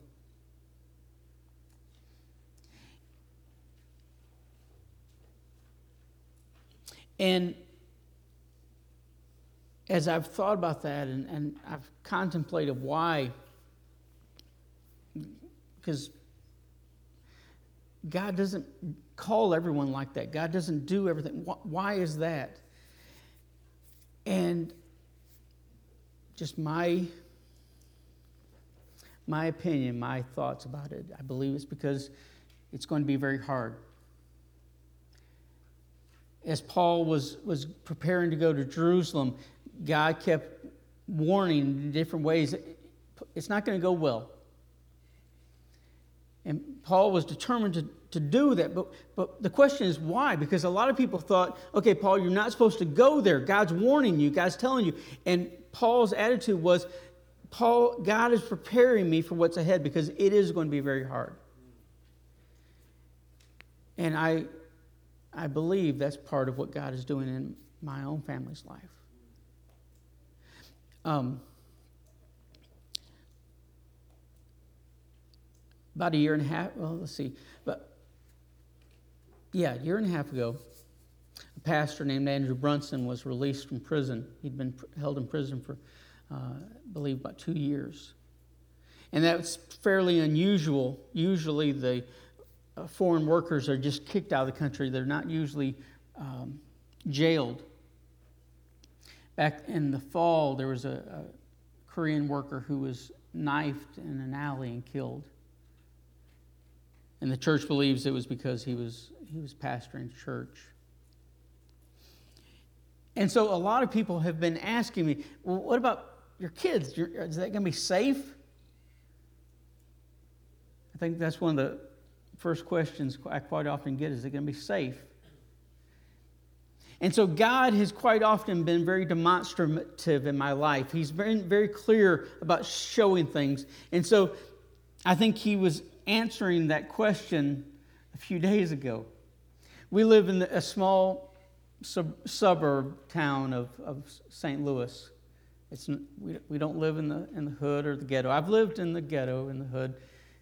And as I've thought about that and I've contemplated why, because God doesn't call everyone like that. God doesn't do everything. Why is that? And just my opinion, my thoughts about it, I believe it's because it's going to be very hard. As Paul was preparing to go to Jerusalem, God kept warning in different ways, it's not going to go well. And Paul was determined to do that. But the question is why? Because a lot of people thought, okay, Paul, you're not supposed to go there. God's warning you. God's telling you. And Paul's attitude was, God is preparing me for what's ahead because it is going to be very hard. And I believe that's part of what God is doing in my own family's life. about a year and a half, well, let's see, but yeah, a year and a half ago, a pastor named Andrew Brunson was released from prison. He'd been held in prison for, I believe, about 2 years. And that's fairly unusual. Usually the foreign workers are just kicked out of the country. They're not usually jailed. Back in the fall, there was a Korean worker who was knifed in an alley and killed. And the church believes it was because he was pastoring church. And so a lot of people have been asking me, well, what about your kids? Is that going to be safe? I think that's one of the first questions I quite often get. Is it going to be safe? And so God has quite often been very demonstrative in my life. He's been very clear about showing things. And so I think he was answering that question a few days ago. We live in a small suburb town of St. Louis. We don't live in the hood or the ghetto. I've lived in the ghetto, in the hood.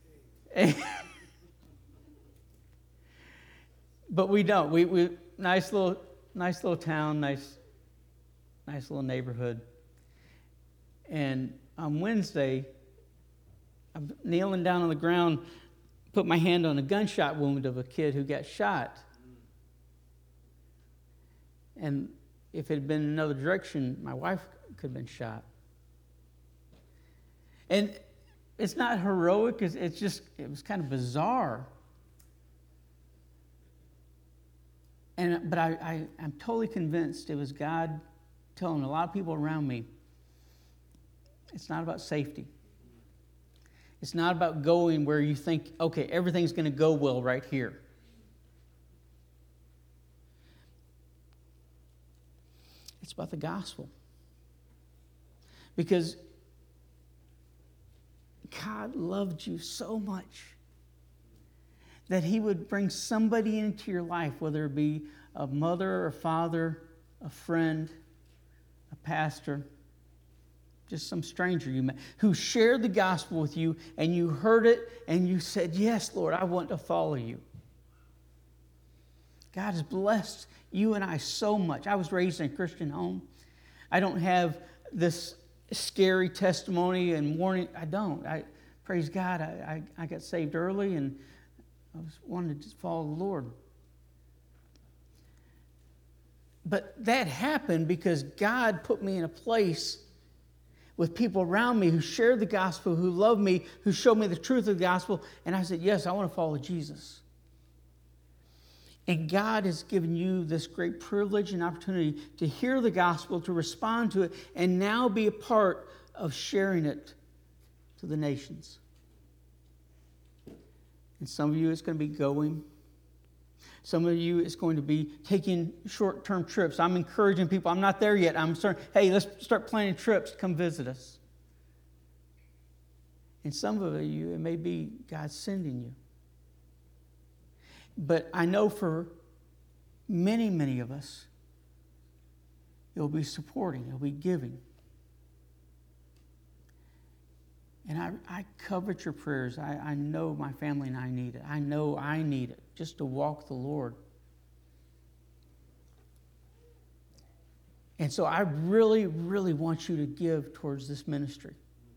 But we don't. We nice little town, nice little neighborhood. And on Wednesday, I'm kneeling down on the ground, put my hand on a gunshot wound of a kid who got shot. And if it had been another direction, my wife could have been shot. And it's not heroic, it was kind of bizarre. But I'm totally convinced it was God telling a lot of people around me, it's not about safety. It's not about going where you think, okay, everything's going to go well right here. It's about the gospel. Because God loved you so much that he would bring somebody into your life, whether it be a mother, a father, a friend, a pastor, just some stranger you met, who shared the gospel with you, and you heard it, and you said, yes, Lord, I want to follow you. God has blessed you and I so much. I was raised in a Christian home. I don't have this scary testimony and warning. I don't. Praise God, I got saved early, and I wanted to follow the Lord. But that happened because God put me in a place with people around me who shared the gospel, who loved me, who showed me the truth of the gospel. And I said, yes, I want to follow Jesus. And God has given you this great privilege and opportunity to hear the gospel, to respond to it, and now be a part of sharing it to the nations. And some of you, it's going to be going. Some of you, it's going to be taking short-term trips. I'm encouraging people. I'm not there yet. I'm starting, hey, let's start planning trips to come visit us. And some of you, it may be God sending you. But I know for many, many of us, you'll be supporting, you'll be giving. And I covet your prayers. I know my family and I need it. I know I need it just to walk the Lord. And so I really, really want you to give towards this ministry.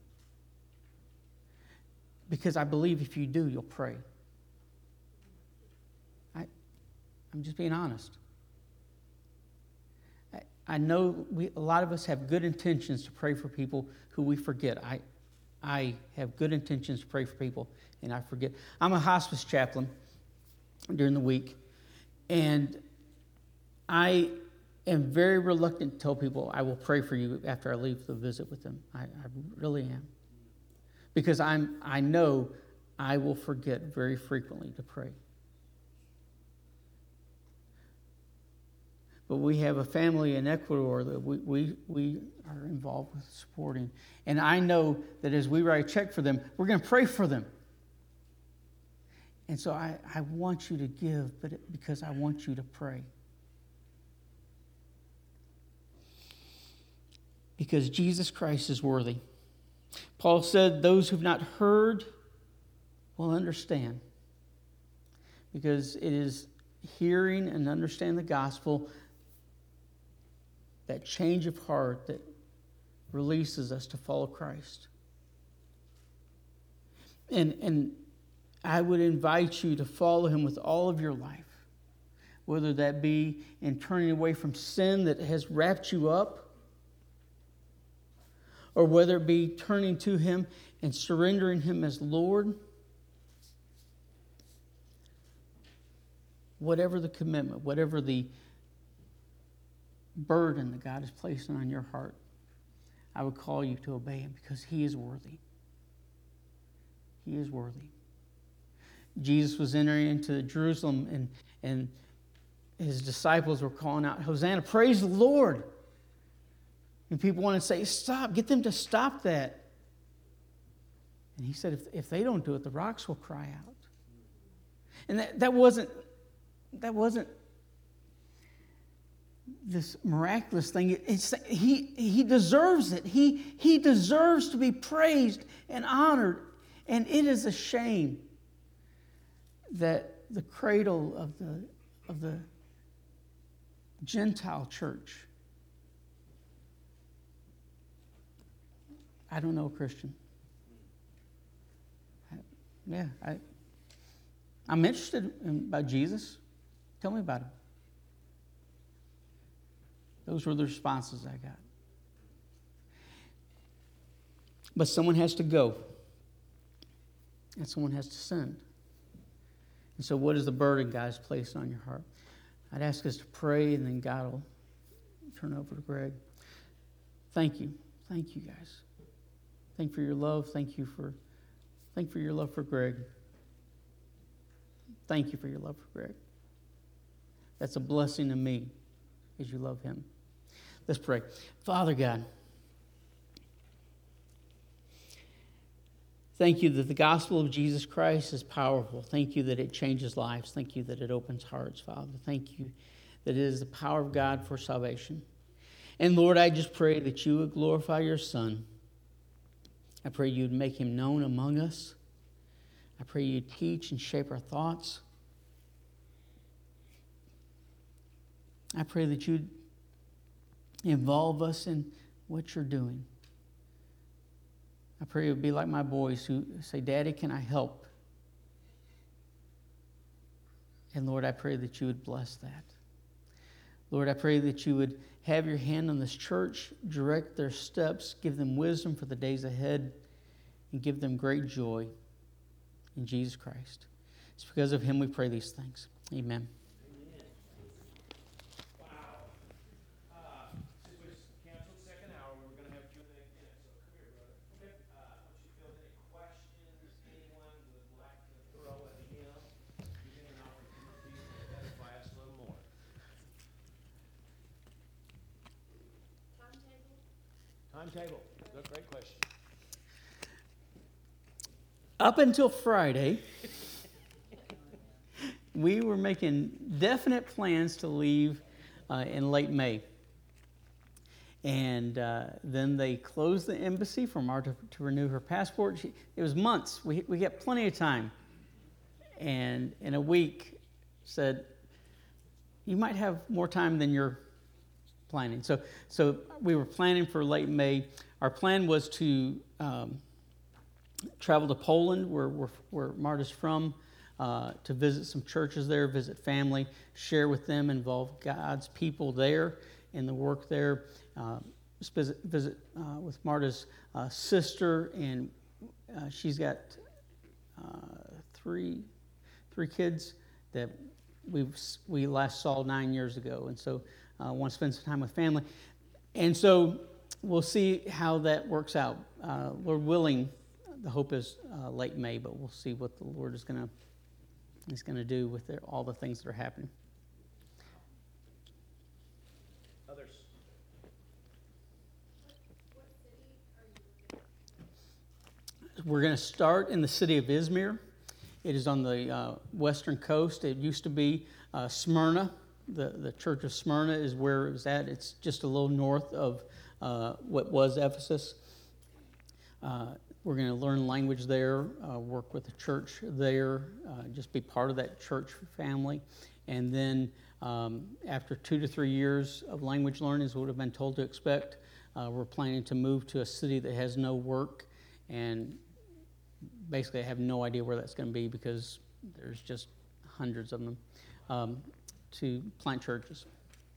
Because I believe if you do, you'll pray. I'm just being honest. I know a lot of us have good intentions to pray for people who we forget. I have good intentions to pray for people, and I forget. I'm a hospice chaplain during the week, and I am very reluctant to tell people I will pray for you after I leave the visit with them. I really am. Because I know I will forget very frequently to pray. But we have a family in Ecuador that we are involved with supporting. And I know that as we write a check for them, we're going to pray for them. And so I want you to give, because I want you to pray. Because Jesus Christ is worthy. Paul said, those who've not heard will understand. Because it is hearing and understanding the gospel, that change of heart that releases us to follow Christ. And I would invite you to follow him with all of your life, whether that be in turning away from sin that has wrapped you up, or whether it be turning to him and surrendering him as Lord. Whatever the commitment, whatever the burden that God is placing on your heart, I would call you to obey him because he is worthy. He is worthy. Jesus was entering into Jerusalem and his disciples were calling out, Hosanna, praise the Lord. And people want to say, stop, get them to stop that. And he said, if they don't do it, the rocks will cry out. And that wasn't this miraculous thing. He deserves it. He deserves to be praised and honored. And it is a shame that the cradle of the Gentile church, I don't know a Christian. I'm interested about Jesus. Tell me about him. Those were the responses I got. But someone has to go. And someone has to send. And so what is the burden God's placed on your heart? I'd ask us to pray, and then God will turn over to Greg. Thank you. Thank you, guys. Thank you for your love. Thank you for your love for Greg. Thank you for your love for Greg. That's a blessing to me as you love him. Let's pray. Father God, thank you that the gospel of Jesus Christ is powerful. Thank you that it changes lives. Thank you that it opens hearts, Father. Thank you that it is the power of God for salvation. And Lord, I just pray that you would glorify your Son. I pray you'd make him known among us. I pray you'd teach and shape our thoughts. I pray that you'd involve us in what you're doing. I pray it would be like my boys who say, Daddy, can I help? And Lord, I pray that you would bless that. Lord, I pray that you would have your hand on this church, direct their steps, give them wisdom for the days ahead, and give them great joy in Jesus Christ. It's because of him we pray these things. Amen. Timetable. Great question. Up until Friday, we were making definite plans to leave in late May. And then they closed the embassy for Marta to renew her passport. It was months. We got plenty of time. And in a week said, you might have more time than you're planning. So we were planning for late May. Our plan was to travel to Poland, where Marta's from, to visit some churches there, visit family, share with them, involve God's people there in the work there, visit with Marta's sister, and she's got three kids that we last saw 9 years ago, and so I want to spend some time with family. And so we'll see how that works out. Lord willing, the hope is late May, but we'll see what the Lord is going to do with all the things that are happening. Others. What city are you? We're going to start in the city of Izmir. It is on the western coast. It used to be Smyrna. The church of Smyrna is where it was at. It's just a little north of what was Ephesus. we're going to learn language there, work with the church there, just be part of that church family. And then after 2 to 3 years of language learning is what I've been told to expect. We're planning to move to a city that has no work, and basically I have no idea where that's going to be because there's just hundreds of them, to plant churches.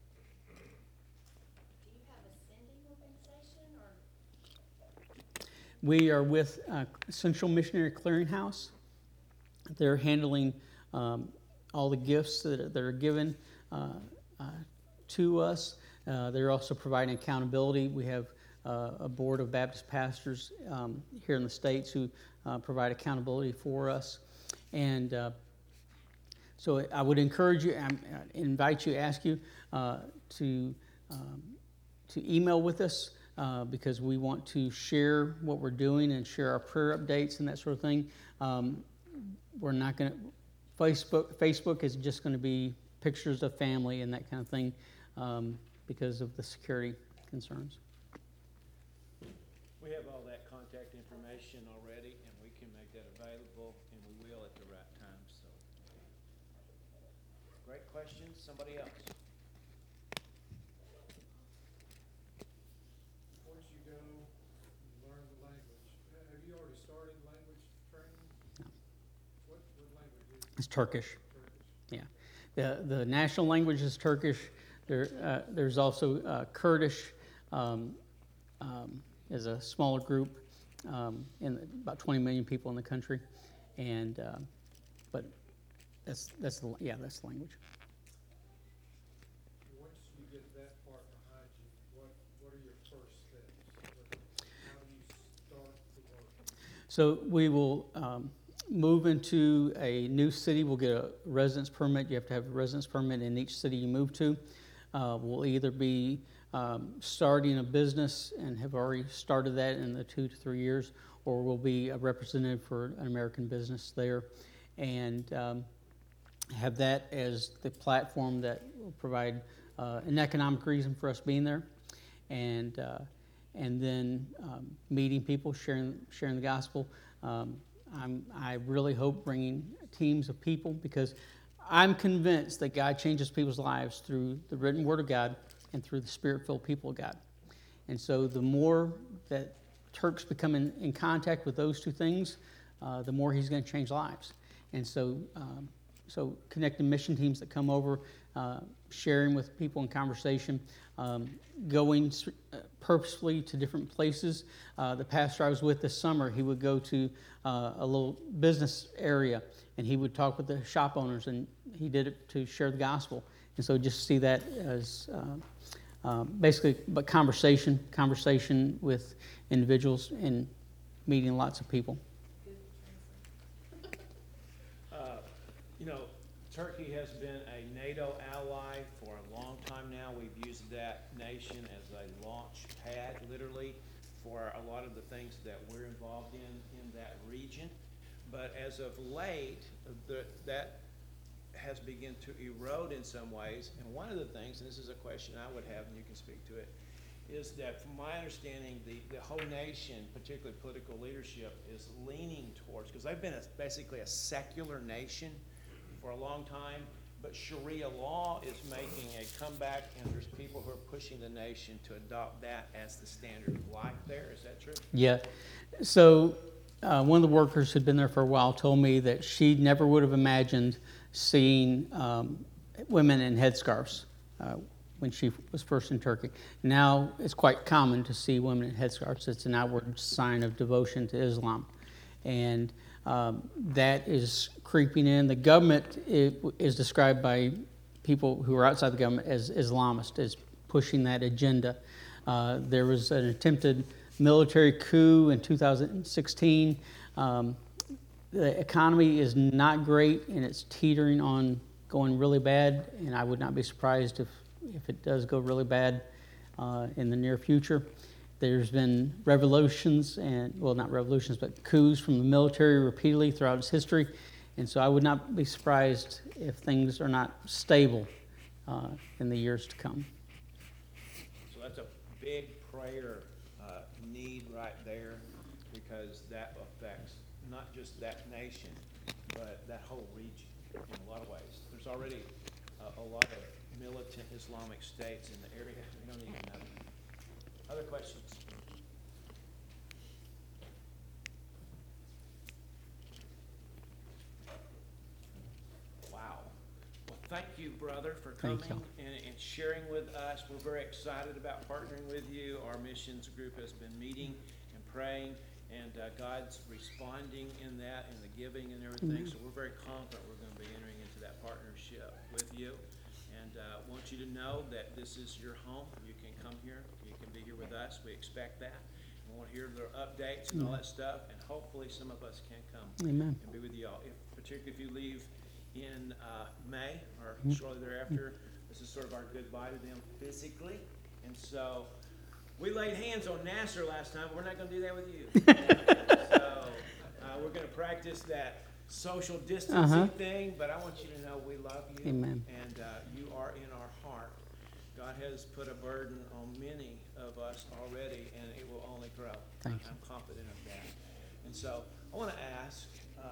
Do you have a sending organization or? We are with Central Missionary Clearinghouse. They're handling all the gifts that are given to us. They're also providing accountability. We have a board of Baptist pastors here in the States who provide accountability for us. And so I would encourage you, invite you, ask you to email with us because we want to share what we're doing and share our prayer updates and that sort of thing. We're not going to, Facebook is just going to be pictures of family and that kind of thing because of the security concerns. We have all that contact information already, and we can make that available, and we will at the right time. So, great question. Somebody else? Once you go, you learn the language. Have you already started language training? No. What language is it? It's Turkish. Turkish? Yeah. The national language is Turkish. There's also Kurdish as a smaller group, in about 20 million people in the country, and but that's the language. Once you get that part behind you, what are your first steps? How do you start the work? So we will move into a new city. We'll get a residence permit. You have to have a residence permit in each city you move to. We'll either be starting a business and have already started that in the 2 to 3 years, or we'll be a representative for an American business there, and have that as the platform that will provide an economic reason for us being there, and then meeting people, sharing the gospel. I really hope bringing teams of people, because I'm convinced that God changes people's lives through the written word of God and through the spirit-filled people of God. And so the more that Turks become in contact with those two things, the more he's going to change lives. And so connecting mission teams that come over, sharing with people in conversation, going purposefully to different places. The pastor I was with this summer, he would go to a little business area, and he would talk with the shop owners, and he did it to share the gospel. And so just see that as basically, but conversation with individuals and meeting lots of people. Turkey has been a NATO ally for a long time now. We've used that nation as a launch pad, literally, for a lot of the things that we're involved in that region. But as of late, that has begun to erode in some ways. And one of the things, and this is a question I would have, and you can speak to it, is that from my understanding, the whole nation, particularly political leadership, is leaning towards, because they've been basically a secular nation for a long time, but Sharia law is making a comeback, and there's people who are pushing the nation to adopt that as the standard of life there. Is that true? Yeah. So one of the workers who'd been there for a while told me that she never would have imagined seeing women in headscarves when she was first in Turkey. Now it's quite common to see women in headscarves. It's an outward sign of devotion to Islam. And that is creeping in. The government is described by people who are outside the government as Islamist, as pushing that agenda. There was an attempted military coup in 2016. The economy is not great, and it's teetering on going really bad, and I would not be surprised if it does go really bad in the near future. There's been revolutions, not revolutions, but coups from the military repeatedly throughout its history. And so I would not be surprised if things are not stable in the years to come. So that's a big prayer need right there, because that affects not just that nation, but that whole region in a lot of ways. There's already a lot of militant Islamic states in the area. We don't even know. Other questions? Wow. Well, thank you, brother, for Thank coming and sharing with us. We're very excited about partnering with you. Our missions group has been meeting and praying, and God's responding in that, in the giving and everything. So we're very confident we're going to be entering into that partnership with you. And want you to know that this is your home. You can come here. You can be here with us. We expect that. We want to hear the updates and all that stuff. And hopefully some of us can come Amen. and be with you all. Particularly if you leave in May or shortly thereafter, this is sort of our goodbye to them physically. And so we laid hands on Nasser last time. We're not going to do that with you. So we're going to practice that social distancing thing, but I want you to know we love you. Amen. And you are in our heart. God has put a burden on many of us already, and it will only grow. Thank you. I'm confident of that. And so I want to ask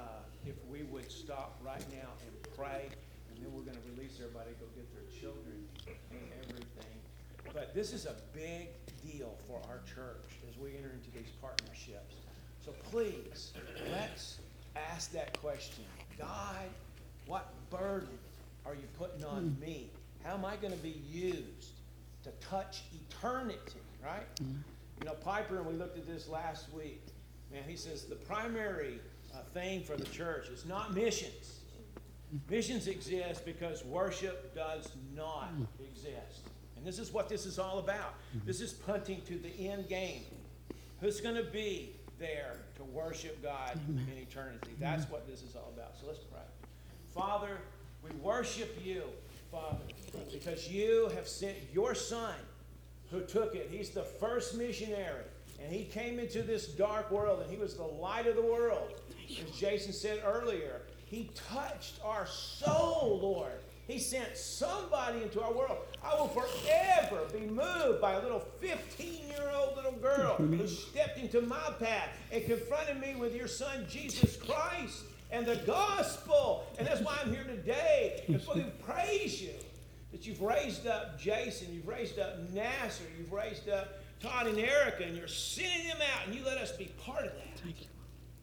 if we would stop right now and pray, and then we're going to release everybody to go get their children and everything. But this is a big deal for our church as we enter into these partnerships. So please, let's ask that question. God, what burden are you putting on me? How am I going to be used to touch eternity, right? You know, Piper, and we looked at this last week, man, he says the primary thing for the church is not missions. Missions exist because worship does not exist. And this is what this is all about. This is punting to the end game. Who's going to be there to worship God in eternity? That's what this is all about. So let's pray. Father, we worship you, Father, because you have sent your Son who took it. He's the first missionary, and he came into this dark world, and he was the light of the world. As Jason said earlier, he touched our soul, Lord. He sent somebody into our world. I will forever be moved by a little 15-year-old little girl who stepped into my path and confronted me with your Son, Jesus Christ, and the gospel. And that's why I'm here today. Because we praise you that you've raised up Jason, you've raised up Nasser, you've raised up Todd and Erica, and you're sending them out, and you let us be part of that. Thank you.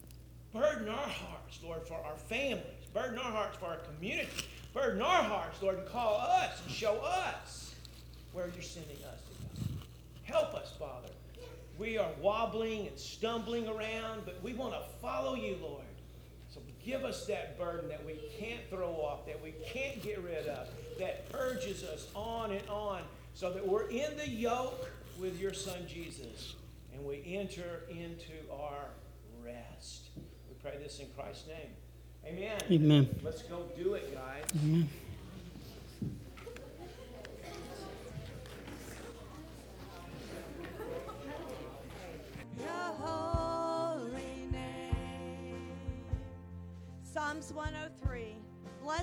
Burden our hearts, Lord, for our families. Burden our hearts for our community. Burden our hearts, Lord, and call us and show us where you're sending us to go. Help us, Father. We are wobbling and stumbling around, but we want to follow you, Lord. So give us that burden that we can't throw off, that we can't get rid of, that urges us on and on, so that we're in the yoke with your Son, Jesus, and we enter into our rest. We pray this in Christ's name. Amen. Amen. Let's go do it, guys. Amen. Your holy name. Psalms 103.